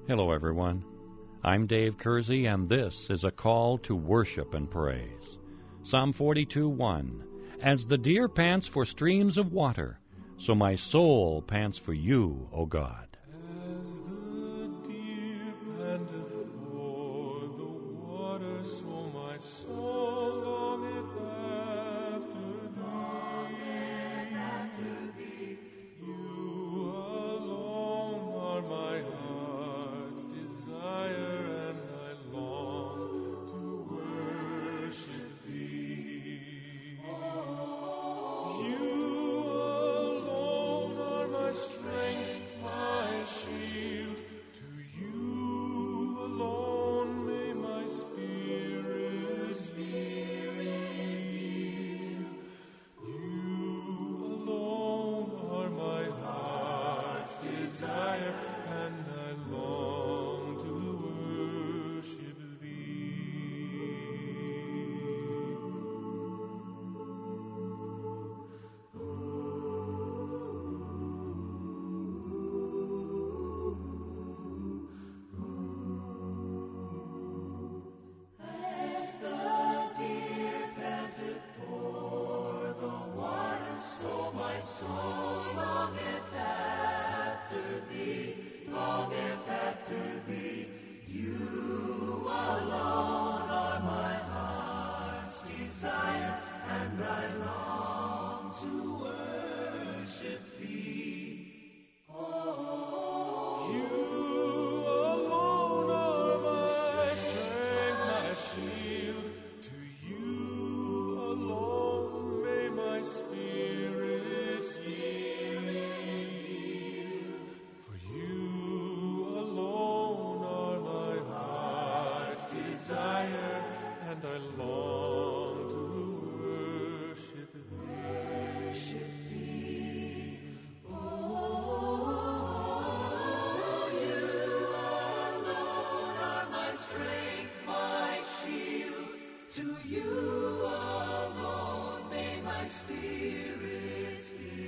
Hello, everyone. I'm Dave Kersey, and this is a call to worship and praise. Psalm 42:1. As the deer pants for streams of water, so my soul pants for you, O God. As the deer panteth for the water, so my soul longeth after thee. You alone are my heart's desire, and I long to worship thee. You alone are my strength, my shield. To you alone may my spirit yield. You alone are my heart's desire, and I long to worship thee. As the deer panteth for the water, so my soul longeth after thee, longeth after thee. You alone are my heart's desire, and I long to worship thee. You alone are my strength, my shield. To you alone may my spirit yield. For you alone are my heart's desire, and I long to worship thee. Oh, you alone are my strength, my shield. To you alone may my spirit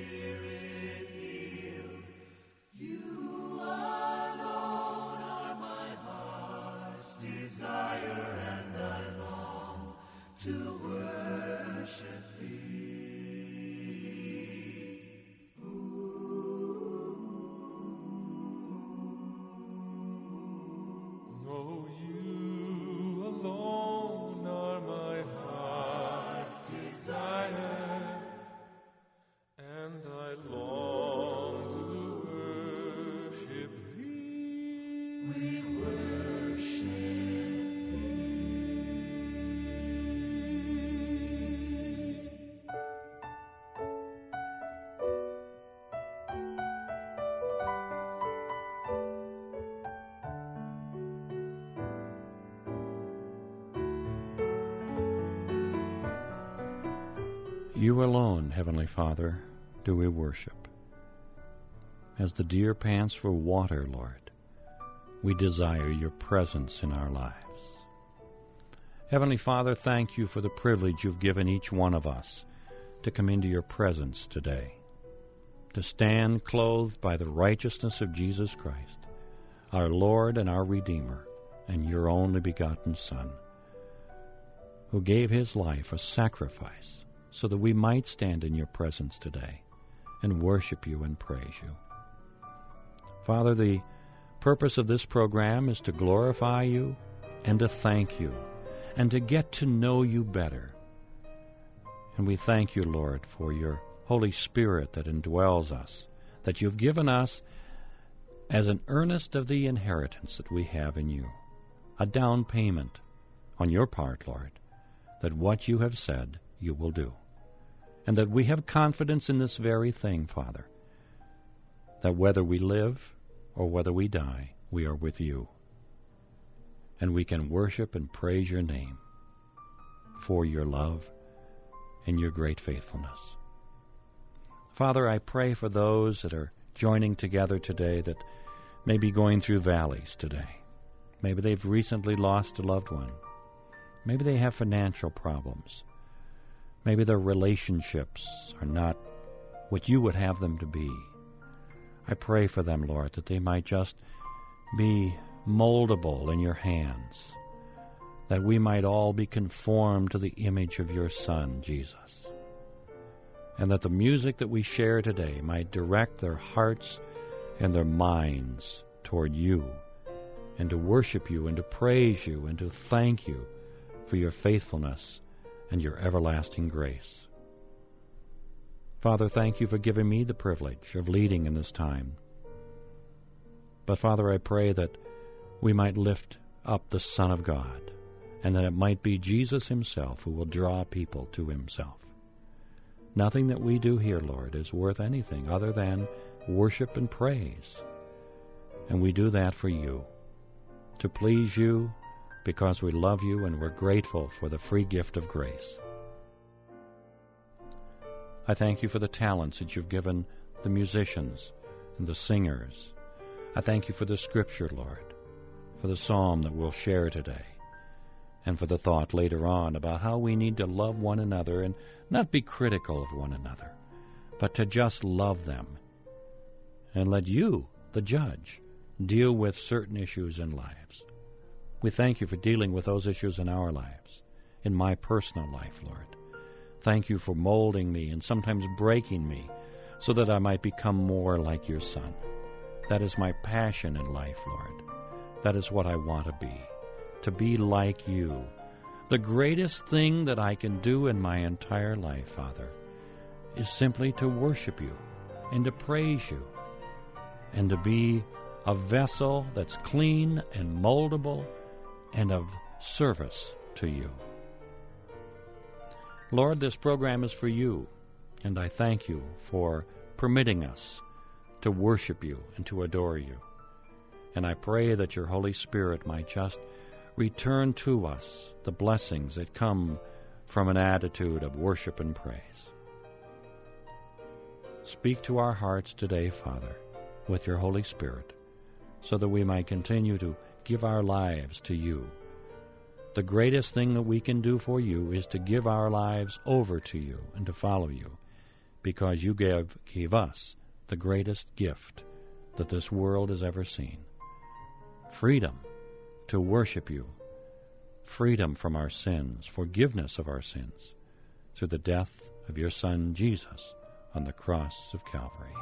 yield. You alone are my heart's desire, and I long to worship thee. No, you alone are my heart's desire, and I long to worship thee. We worship You alone, Heavenly Father, do we worship. As the deer pants for water, Lord, we desire your presence in our lives. Heavenly Father, thank you for the privilege you've given each one of us to come into your presence today, to stand clothed by the righteousness of Jesus Christ, our Lord and our Redeemer, and your only begotten Son, who gave his life a sacrifice so that we might stand in your presence today and worship you and praise you. Father, the purpose of this program is to glorify you and to thank you and to get to know you better. And we thank you, Lord, for your Holy Spirit that indwells us, that you've given us as an earnest of the inheritance that we have in you, a down payment on your part, Lord, that what you have said you will do, and that we have confidence in this very thing, Father, that whether we live or whether we die, we are with you, and we can worship and praise your name for your love and your great faithfulness. Father, I pray for those that are joining together today that may be going through valleys today. Maybe they've recently lost a loved one. Maybe they have financial problems. Maybe their relationships are not what you would have them to be. I pray for them, Lord, that they might just be moldable in your hands, that we might all be conformed to the image of your Son, Jesus, and that the music that we share today might direct their hearts and their minds toward you, and to worship you, and to praise you, and to thank you for your faithfulness and your everlasting grace. Father, thank you for giving me the privilege of leading in this time. But Father, I pray that we might lift up the Son of God, and that it might be Jesus himself who will draw people to himself. Nothing that we do here, Lord, is worth anything other than worship and praise. And we do that for you, to please you, because we love you and we're grateful for the free gift of grace. I thank you for the talents that you've given the musicians and the singers. I thank you for the scripture, Lord, for the psalm that we'll share today, and for the thought later on about how we need to love one another and not be critical of one another, but to just love them and let you, the judge, deal with certain issues in lives. We thank you for dealing with those issues in our lives, in my personal life, Lord. Thank you for molding me and sometimes breaking me so that I might become more like your Son. That is my passion in life, Lord. That is what I want to be like you. The greatest thing that I can do in my entire life, Father, is simply to worship you and to praise you and to be a vessel that's clean and moldable and of service to you. Lord, this program is for you, and I thank you for permitting us to worship you and to adore you. And I pray that your Holy Spirit might just return to us the blessings that come from an attitude of worship and praise. Speak to our hearts today, Father, with your Holy Spirit, so that we might continue to give our lives to you. The greatest thing that we can do for you is to give our lives over to you and to follow you, because you gave us the greatest gift that this world has ever seen. Freedom to worship you, freedom from our sins, forgiveness of our sins, through the death of your Son Jesus on the cross of Calvary.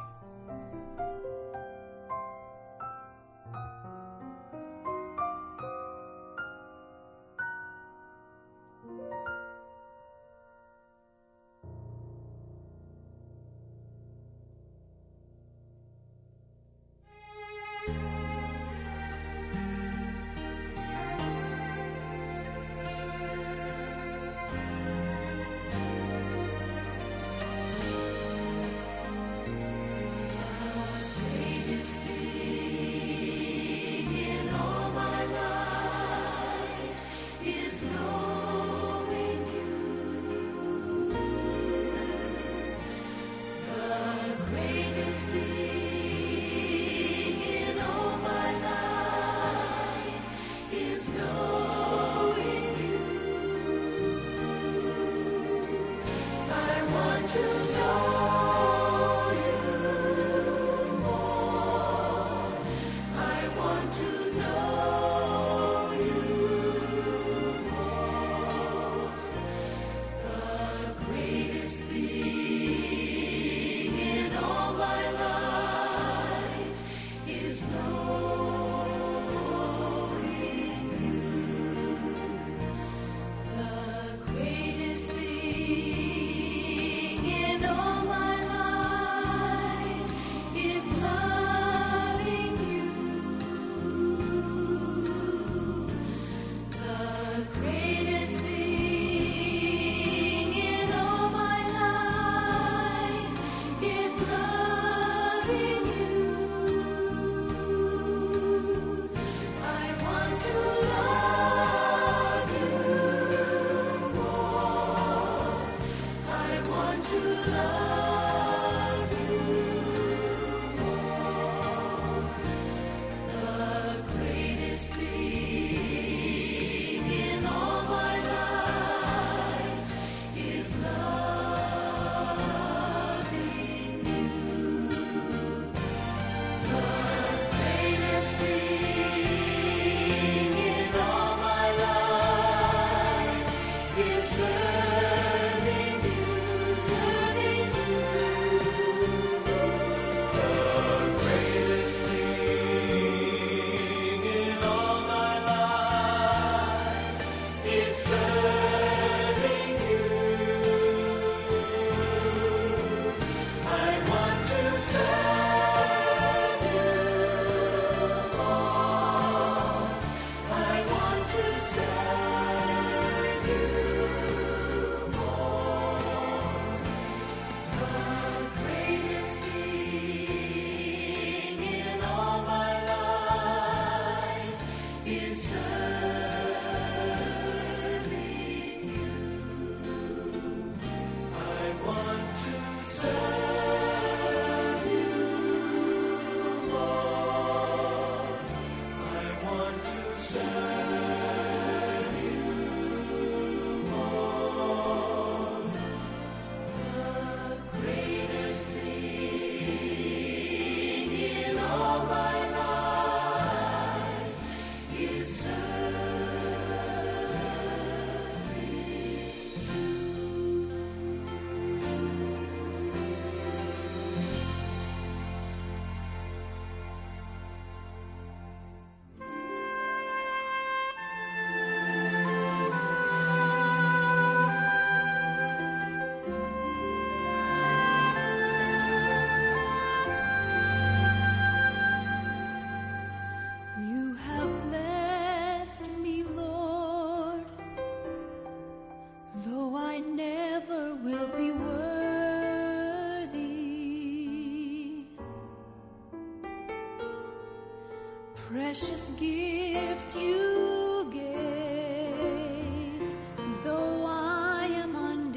precious gifts you gave, though I am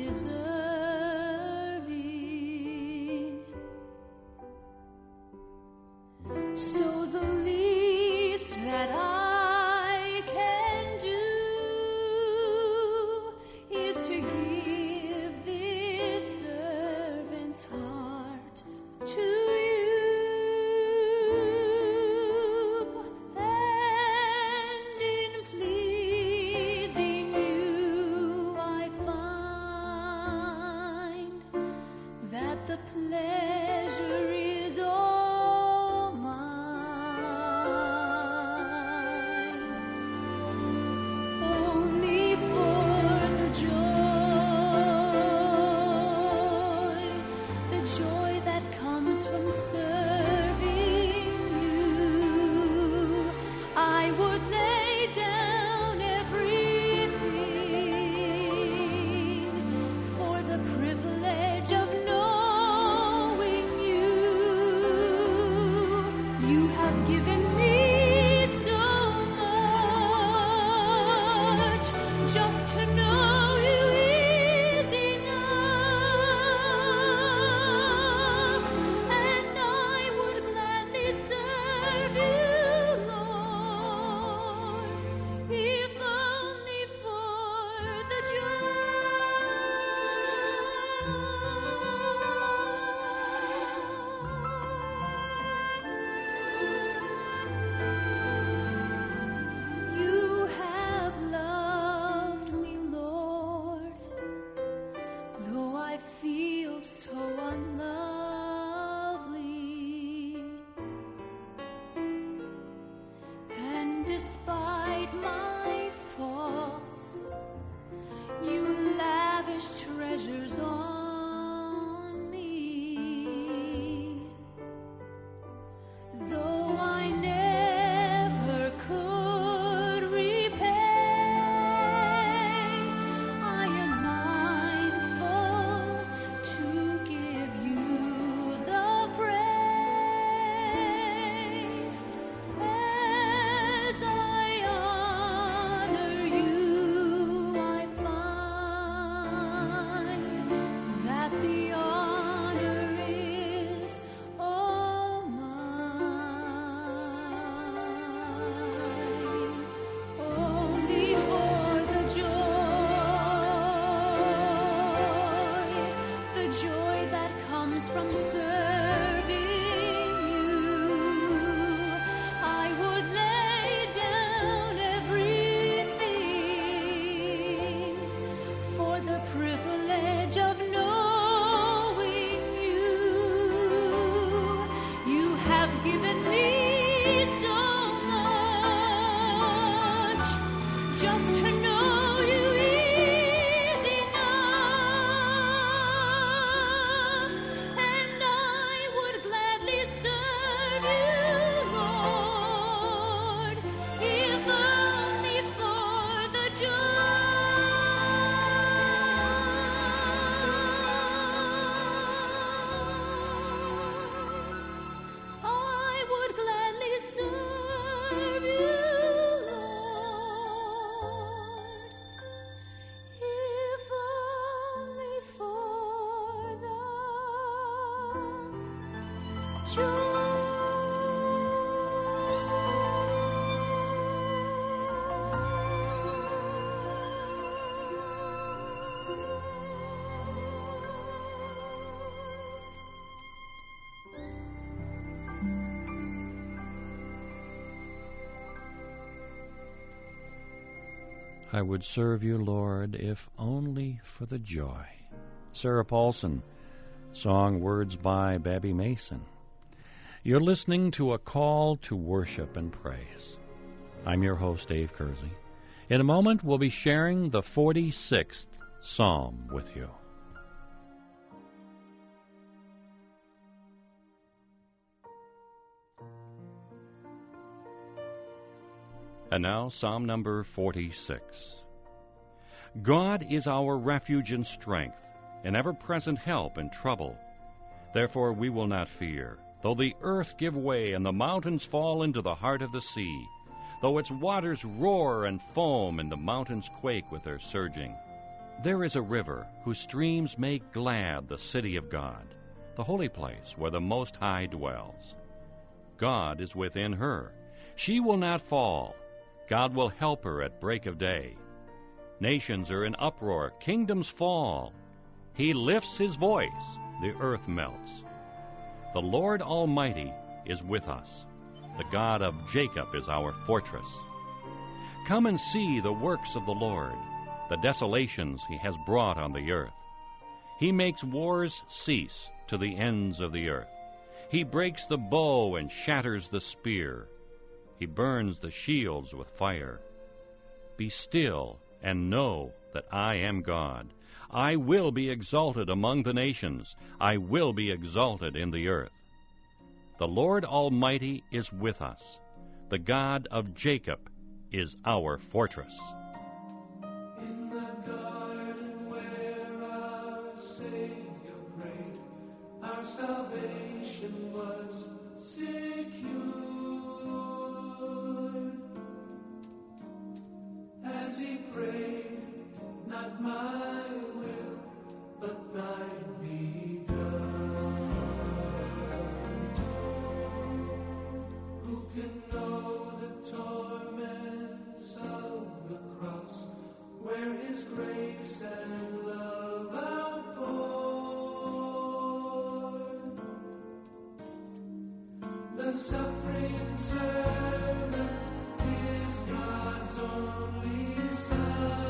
undeserving. So the least that I can do is to give this servant's heart to you. And in pleasing you, I find that the pleasure is all mine. Only for the joy that comes from serving you, I would lay down everything for the privilege of knowing you. You have given me so much, just to know you is enough, and I would gladly serve you, Lord, if only for the You have loved me, Lord, though I feel so unlovely. And despite my faults, you lavish treasures on me. Though I never could repay, I am mindful to give you the praise. As I honor you, I find that the honor is all mine. Only for the joy that comes from serving you, I would lay down everything for the privilege of knowing you. You have given me so much, just to know you is enough, and I would gladly serve you, Lord, if only for the I would gladly serve you, Lord, if only for the I would serve you, Lord, if only for the joy. Sarah Paulson, song words by Babby Mason. You're listening to A Call to Worship and Praise. I'm your host, Dave Kersey. In a moment, we'll be sharing the 46th Psalm with you. And now, Psalm number 46. God is our refuge and strength, an ever-present help in trouble. Therefore we will not fear, Though the earth give way and the mountains fall into the heart of the sea, though its waters roar and foam and the mountains quake with their surging, there is a river whose streams make glad the city of God, the holy place where the Most High dwells. God is within her. She will not fall. God will help her at break of day. Nations are in uproar, kingdoms fall. He lifts his voice, the earth melts. The Lord Almighty is with us. The God of Jacob is our fortress. Come and see the works of the Lord, the desolations he has brought on the earth. He makes wars cease to the ends of the earth. He breaks the bow and shatters the spear. He burns the shields with fire. Be still and know that I am God. I will be exalted among the nations. I will be exalted in the earth. The Lord Almighty is with us. The God of Jacob is our fortress. In the garden where our Savior prayed, our salvation was secured. As he prayed, not my will, but thine be done. Who can know the torments of the cross, where his grace and love outpoured? The suffering servant is God's only Son.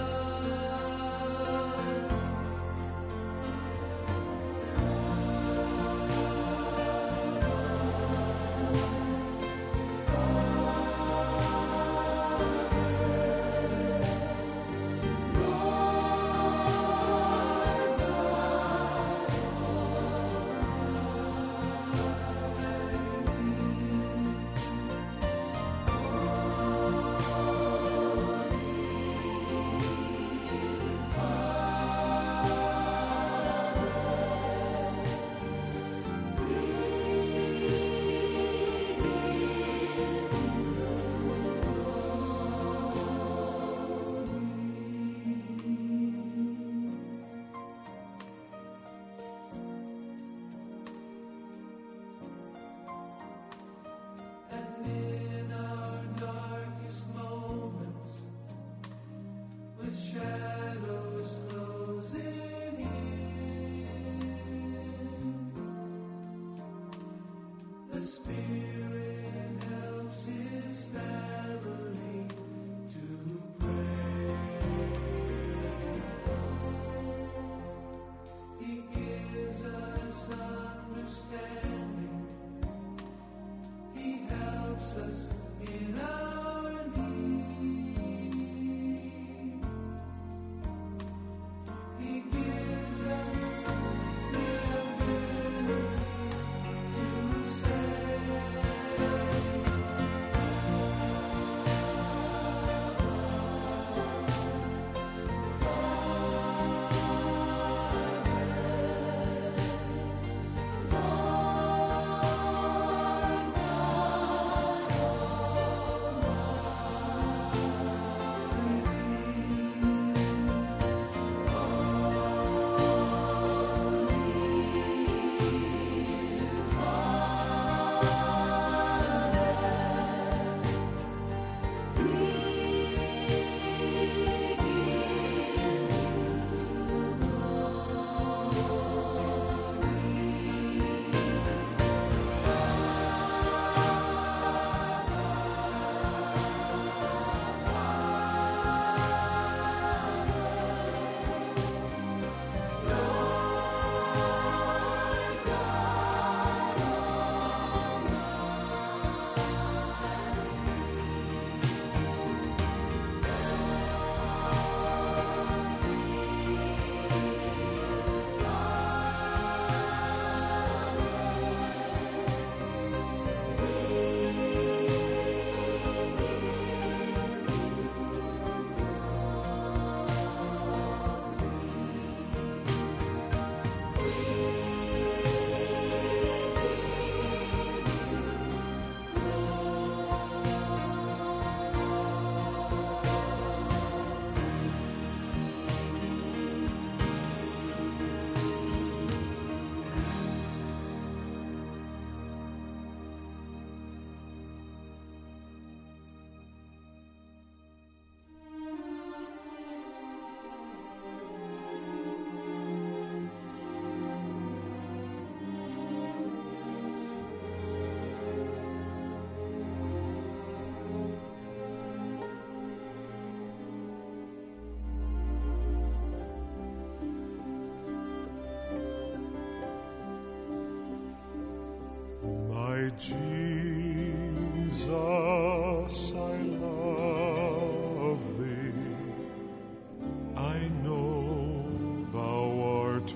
Jesus, I love thee. I know thou art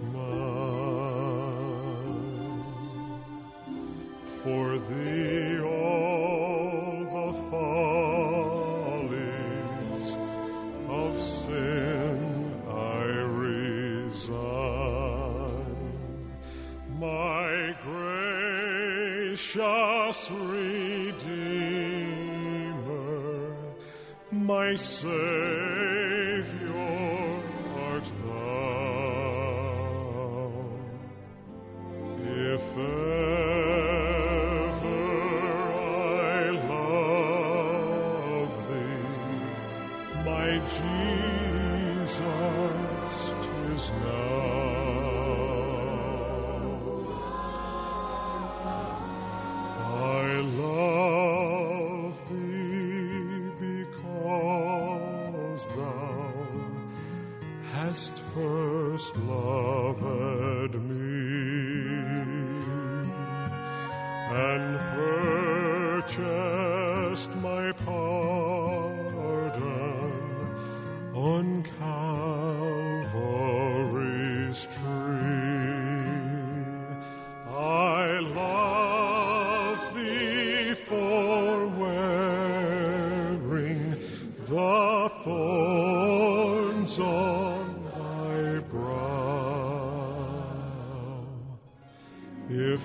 mine. For thee all the follies of sin I resign. My gracious Redeemer, my Savior art thou. If ever I love thee, my Jesus, 'tis now. I love thee because thou hast first loved me and purchased my pardon on Calvary's tree. I love thee for wearing the thorns on thy brow. If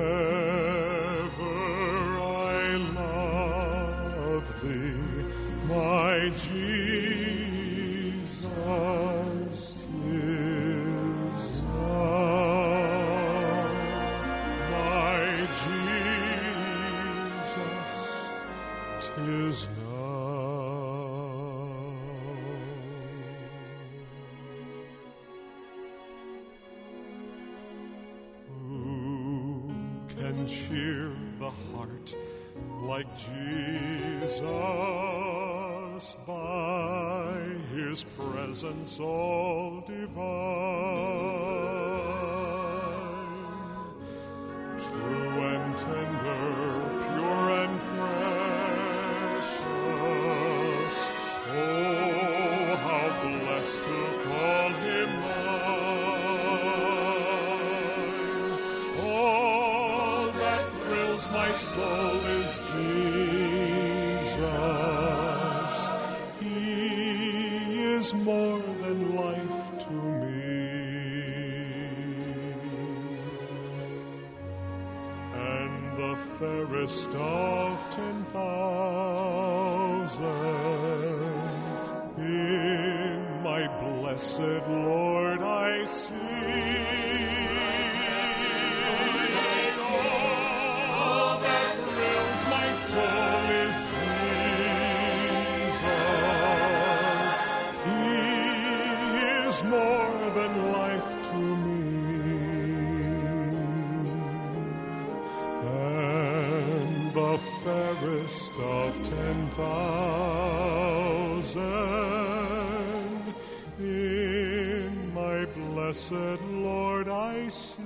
ever I love thee, my Jesus, 'tis now. My Jesus, 'tis now. Who can cheer the heart like Jesus by his presence all divine? True and tender, pure and precious, oh, how blessed to call him mine. All that thrills my soul is Jesus. He is more than life to me. And the fairest of 10,000 in my blessed Lord I see. All that thrills my soul is Jesus. He is more than life to me. And the fairest of 10,000 in my blessed Lord I see.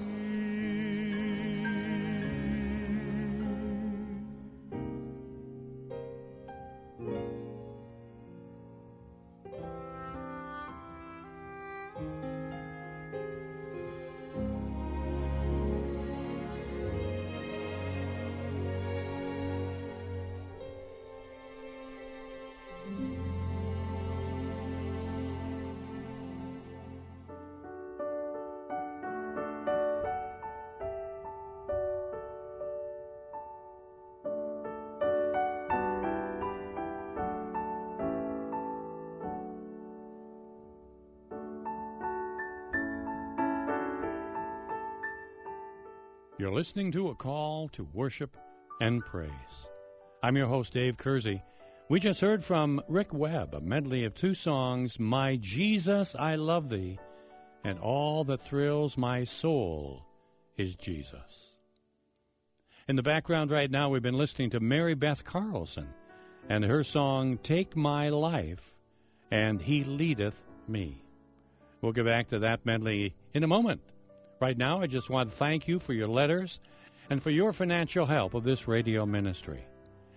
You're listening to A Call to Worship and Praise. I'm your host, Dave Kersey. We just heard from Rick Webb, a medley of two songs, My Jesus, I Love Thee, and All That Thrills My Soul is Jesus. In the background right now, we've been listening to Mary Beth Carlson and her song, Take My Life, and He Leadeth Me. We'll get back to that medley in a moment. Right now, I just want to thank you for your letters and for your financial help of this radio ministry.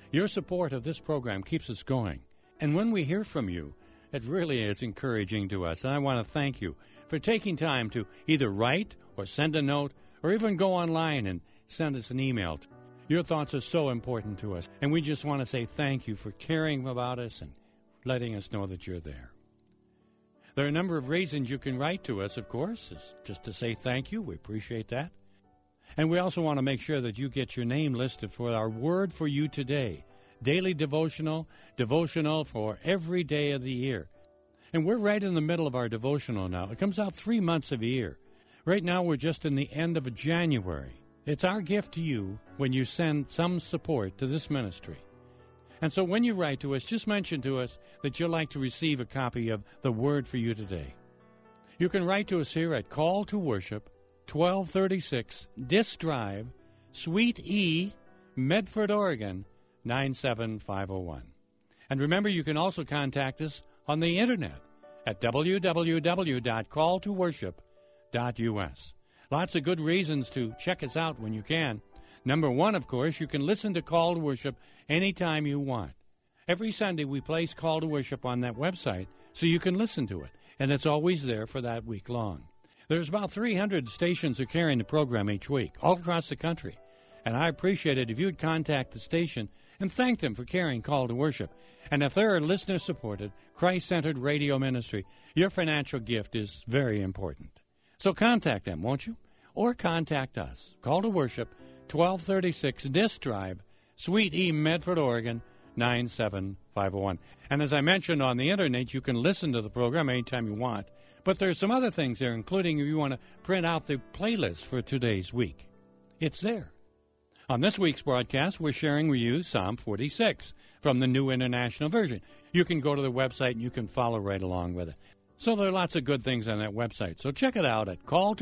Your support of this program keeps us going. And when we hear from you, it really is encouraging to us. And I want to thank you for taking time to either write or send a note or even go online and send us an email. Your thoughts are so important to us. And we just want to say thank you for caring about us and letting us know that you're there. There are a number of reasons you can write to us, of course, is just to say thank you. We appreciate that. And we also want to make sure that you get your name listed for our Word for You Today, daily devotional for every day of the year. And we're right in the middle of our devotional now. It comes out 3 months of a year. Right now we're just in the end of January. It's our gift to you when you send some support to this ministry. And so when you write to us, just mention to us that you'd like to receive a copy of the Word for You Today. You can write to us here at Call to Worship, 1236 Disk Drive, Suite E, Medford, Oregon, 97501. And remember, you can also contact us on the Internet at www.calltoworship.us. Lots of good reasons to check us out when you can. Number one, of course, you can listen to Call to Worship anytime you want. Every Sunday we place Call to Worship on that website so you can listen to it, and it's always there for that week long. There's about 300 stations are carrying the program each week, all across the country, and I appreciate it if you'd contact the station and thank them for carrying Call to Worship. And if they're a listener-supported, Christ-centered radio ministry, your financial gift is very important. So contact them, won't you? Or contact us. Call to Worship, 1236 Disk Drive, Suite E, Medford, Oregon, 97501. And as I mentioned, on the Internet, you can listen to the program anytime you want. But there's some other things there, including if you want to print out the playlist for today's week. It's there. On this week's broadcast, we're sharing with you Psalm 46 from the New International Version. You can go to the website and you can follow right along with it. So there are lots of good things on that website. So check it out at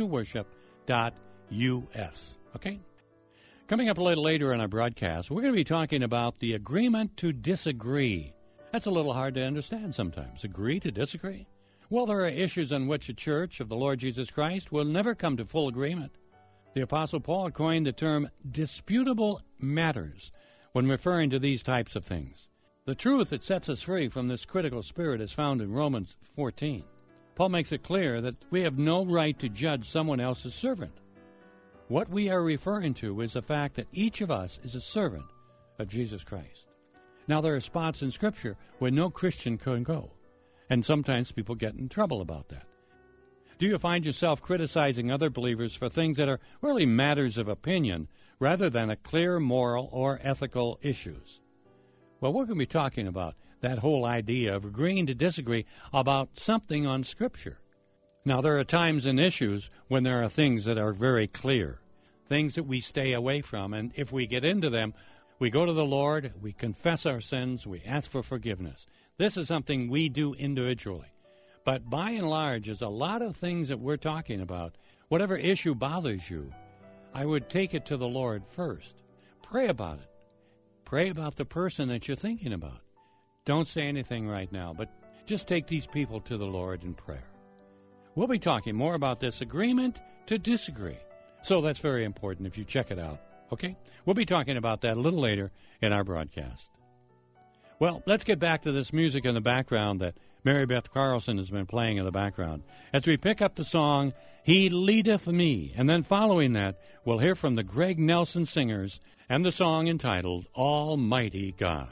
calltoworship.us. Okay? Coming up a little later in our broadcast, we're going to be talking about the agreement to disagree. That's a little hard to understand sometimes. Agree to disagree? Well, there are issues on which the Church of the Lord Jesus Christ will never come to full agreement. The Apostle Paul coined the term disputable matters when referring to these types of things. The truth that sets us free from this critical spirit is found in Romans 14. Paul makes it clear that we have no right to judge someone else's servant. What we are referring to is the fact that each of us is a servant of Jesus Christ. Now, there are spots in Scripture where no Christian can go, and sometimes people get in trouble about that. Do you find yourself criticizing other believers for things that are really matters of opinion rather than a clear moral or ethical issues? Well, we're going to be talking about that whole idea of agreeing to disagree about something on Scripture. Now, there are times and issues when there are things that are very clear, things that we stay away from, and if we get into them, we go to the Lord, we confess our sins, we ask for forgiveness. This is something we do individually. But by and large, there's a lot of things that we're talking about. Whatever issue bothers you, I would take it to the Lord first. Pray about it. Pray about the person that you're thinking about. Don't say anything right now, but just take these people to the Lord in prayer. We'll be talking more about this agreement to disagree. So that's very important if you check it out, okay? We'll be talking about that a little later in our broadcast. Well, let's get back to this music in the background that Mary Beth Carlson has been playing in the background as we pick up the song, He Leadeth Me. And then following that, we'll hear from the Greg Nelson Singers and the song entitled Almighty God.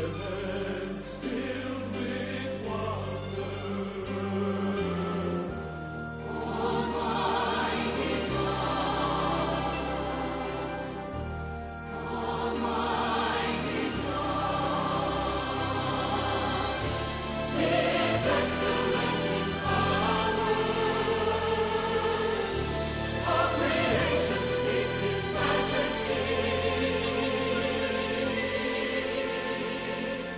heavens filled with wonder. Almighty God, Almighty God, is excellent in power. All creation speaks His majesty.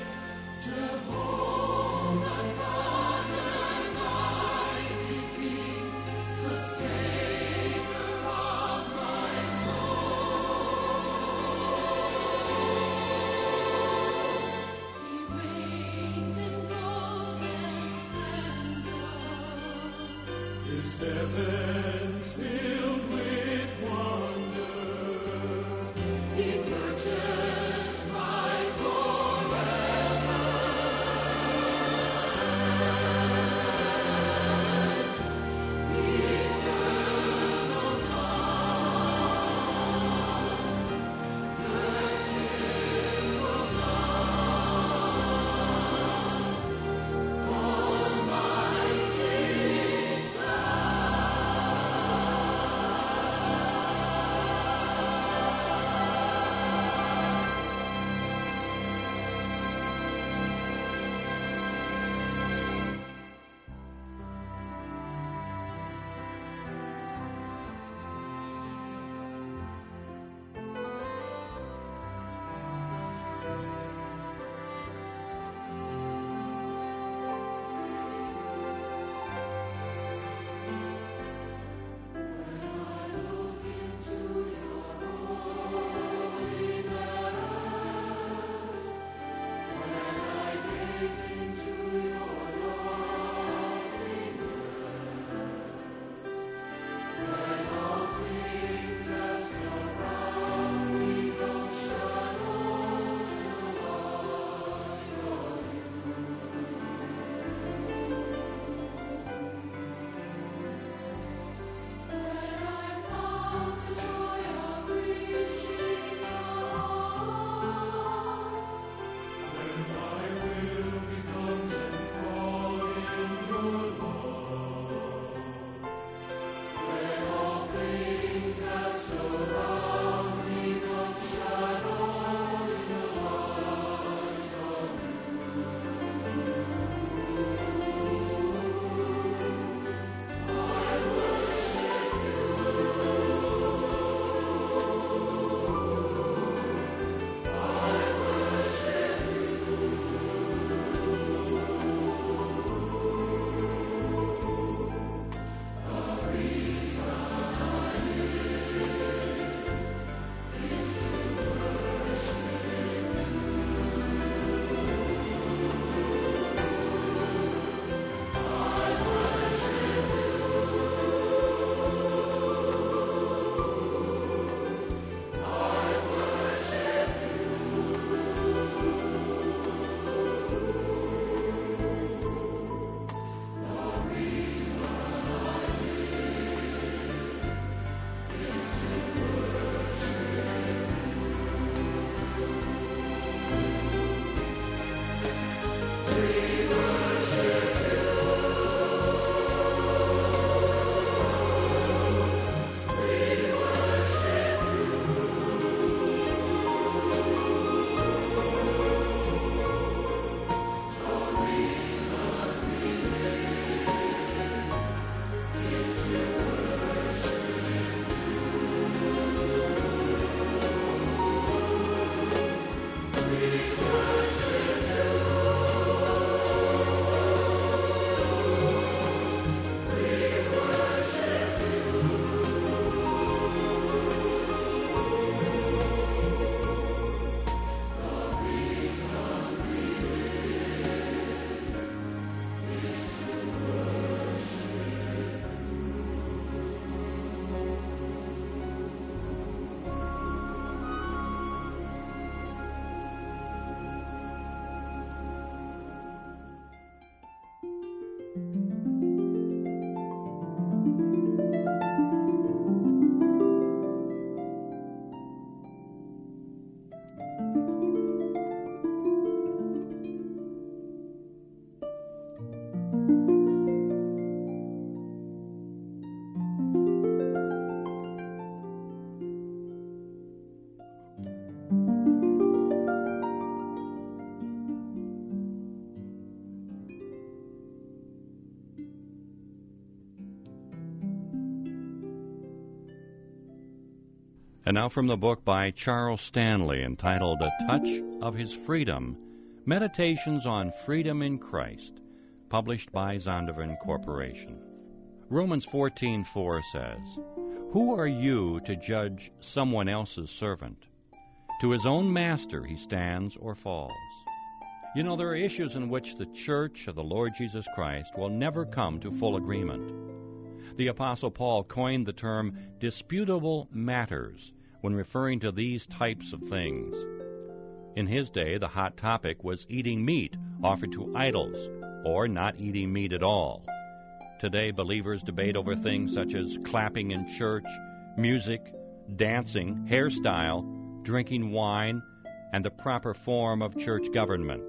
And now from the book by Charles Stanley entitled A Touch of His Freedom, Meditations on Freedom in Christ, published by Zondervan Corporation. Romans 14:4 says, "Who are you to judge someone else's servant? To his own master he stands or falls." You know, there are issues in which the Church of the Lord Jesus Christ will never come to full agreement. The Apostle Paul coined the term disputable matters when referring to these types of things. In his day, the hot topic was eating meat offered to idols, or not eating meat at all. Today, believers debate over things such as clapping in church, music, dancing, hairstyle, drinking wine, and the proper form of church government.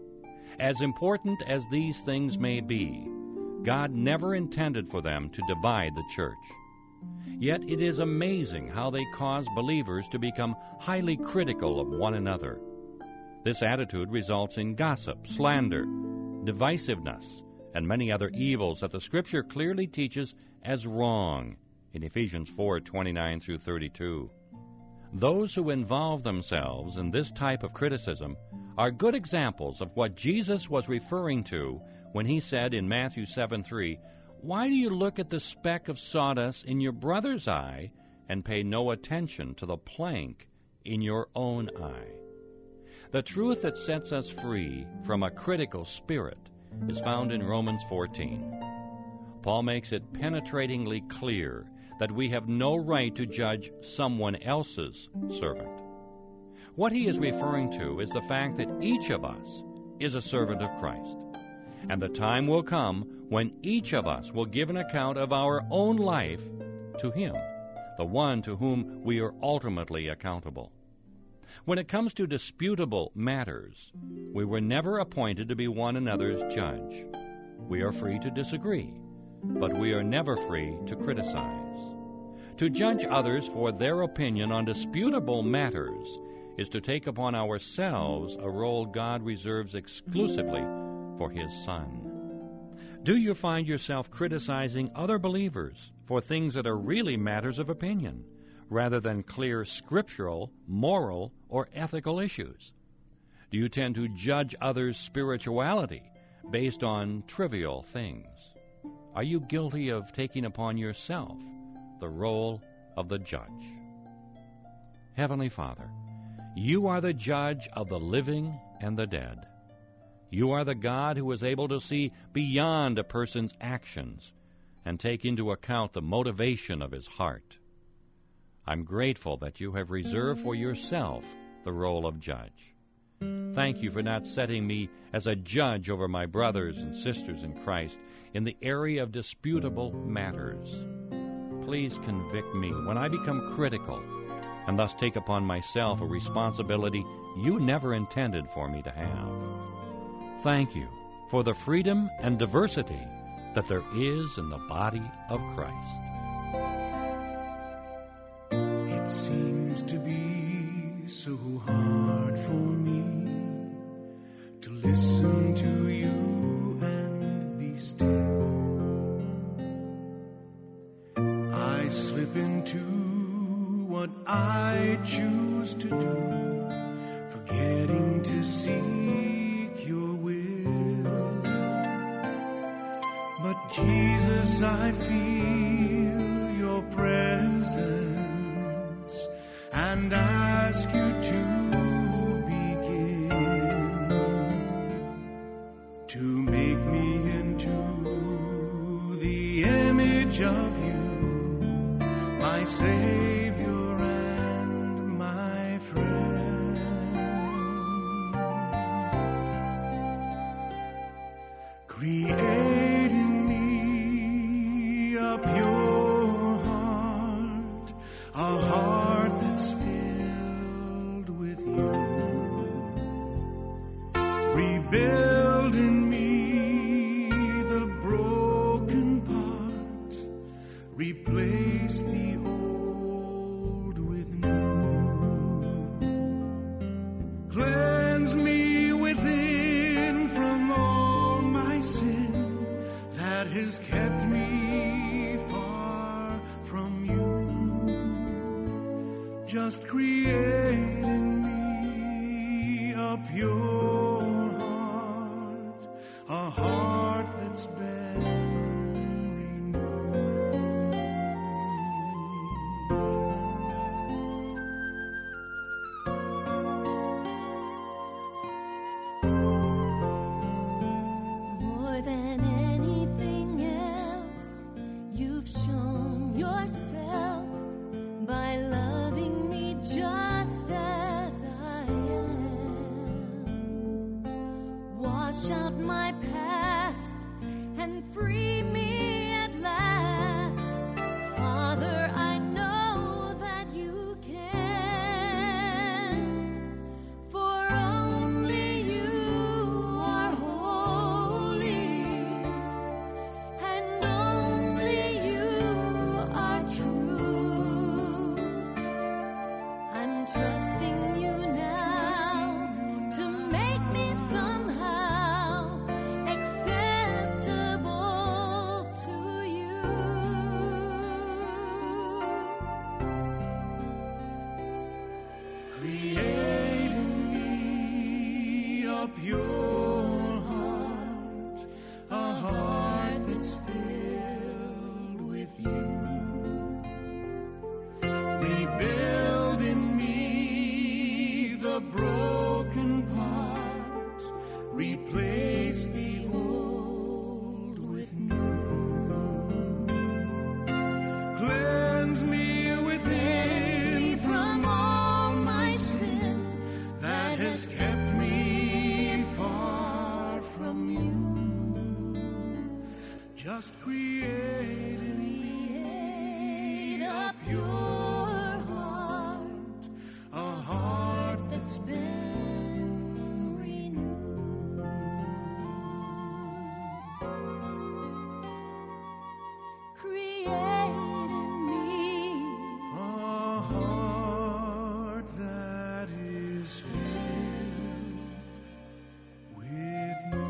As important as these things may be, God never intended for them to divide the church. Yet it is amazing how they cause believers to become highly critical of one another. This attitude results in gossip, slander, divisiveness, and many other evils that the Scripture clearly teaches as wrong in Ephesians 4:29 through 32. Those who involve themselves in this type of criticism are good examples of what Jesus was referring to when he said in Matthew 7:3, "Why do you look at the speck of sawdust in your brother's eye and pay no attention to the plank in your own eye?" The truth that sets us free from a critical spirit is found in Romans 14. Paul makes it penetratingly clear that we have no right to judge someone else's servant. What he is referring to is the fact that each of us is a servant of Christ, and the time will come when each of us will give an account of our own life to him, the one to whom we are ultimately accountable. When it comes to disputable matters, we were never appointed to be one another's judge. We are free to disagree, but we are never free to criticize. To judge others for their opinion on disputable matters is to take upon ourselves a role God reserves exclusively for His Son. Do you find yourself criticizing other believers for things that are really matters of opinion, rather than clear scriptural, moral, or ethical issues? Do you tend to judge others' spirituality based on trivial things? Are you guilty of taking upon yourself the role of the judge? Heavenly Father, you are the judge of the living and the dead. You are the God who is able to see beyond a person's actions and take into account the motivation of his heart. I'm grateful that you have reserved for yourself the role of judge. Thank you for not setting me as a judge over my brothers and sisters in Christ in the area of disputable matters. Please convict me when I become critical and thus take upon myself a responsibility you never intended for me to have. Thank you for the freedom and diversity that there is in the body of Christ. It seems to be so hard for me to listen to you and be still. I slip into what I choose to do, forgetting to seek your will. But Jesus, I feel your presence and ask you to begin to make me into the image of you, my Savior and my friend. Create in me a pure heart, a heart that's filled with you. Rebuild in me the broken part, replace the old with new. Cleanse me within from all my sin that has kept me far from you. just create in me a pure heart, a heart that's been renewed. More than anything else, you've shown yourself by loving me just as I am. Wash out my past and free me at last. Father, I know that you can, for only you are holy, and only you are true. I'm trusting you now to make me somehow acceptable to you. Create in me a pure heart, a heart that's filled with you. Rebuild in me the broken parts, replace the old with new. Cleanse me within from all my sin that has kept me far from you. Just create in me a pure heart, a heart that's been renewed. Create in me A heart that is filled with you.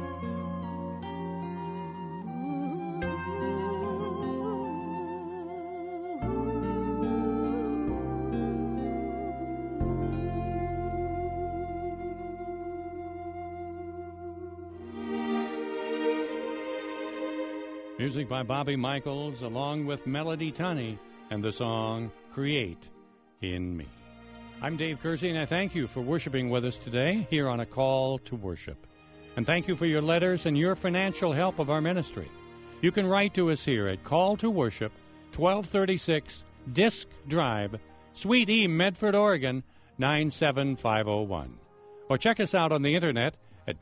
Music by Bobby Michaels, along with Melody Tunney, and the song Create in Me. I'm Dave Kersey, and I thank you for worshiping with us today here on A Call to Worship. And thank you for your letters and your financial help of our ministry. You can write to us here at Call to Worship, 1236 Disc Drive, Suite E, Medford, Oregon, 97501. Or check us out on the internet at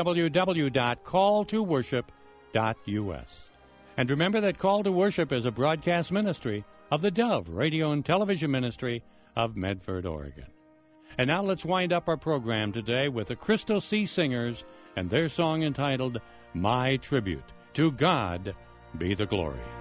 www.calltoworship.us. And remember that Call to Worship is a broadcast ministry of the Dove Radio and Television Ministry of Medford, Oregon. And now let's wind up our program today with the Crystal Sea Singers and their song entitled My Tribute. To God be the glory.